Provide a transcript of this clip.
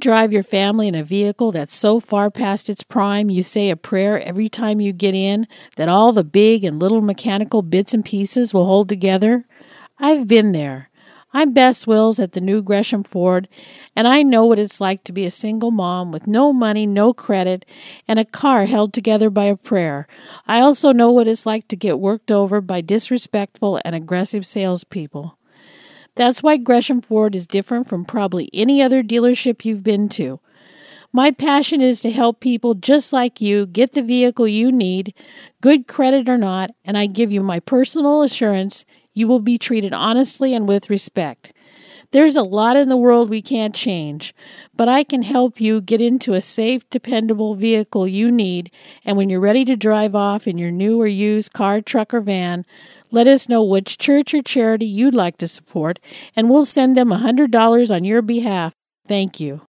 drive your family in a vehicle that's so far past its prime you say a prayer every time you get in that all the big and little mechanical bits and pieces will hold together? I've been there. I'm Bess Wills at the new Gresham Ford, and I know what it's like to be a single mom with no money, no credit, and a car held together by a prayer. I also know what it's like to get worked over by disrespectful and aggressive salespeople. That's why Gresham Ford is different from probably any other dealership you've been to. My passion is to help people just like you get the vehicle you need, good credit or not, and I give you my personal assurance you will be treated honestly and with respect. There's a lot in the world we can't change, but I can help you get into a safe, dependable vehicle you need, and when you're ready to drive off in your new or used car, truck, or van, let us know which church or charity you'd like to support, and we'll send them $100 on your behalf. Thank you.